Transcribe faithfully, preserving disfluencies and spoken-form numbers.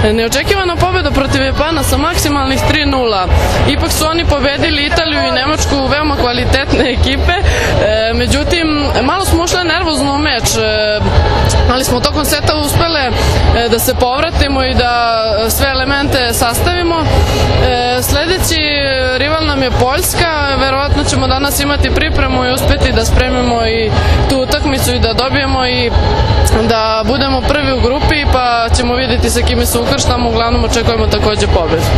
Neočekivana pobeda protiv Japana sa maksimalnih tri nula. Ipak su oni pobedili Italiju i Nemačku, veoma kvalitetne ekipe. Međutim, malo smo ušle nervozno u meč, ali smo tokom seta uspele da se povratimo i da sve elemente sastavimo. Sledeći rival nam je Poljska, verovatno ćemo danas imati pripremu i uspeti da spremimo i tu utakmicu i da dobijemo i da budemo prvi u grupi, pa ćemo vidjeti sa kime se ukrštamo, uglavnom očekujemo takođe pobedu.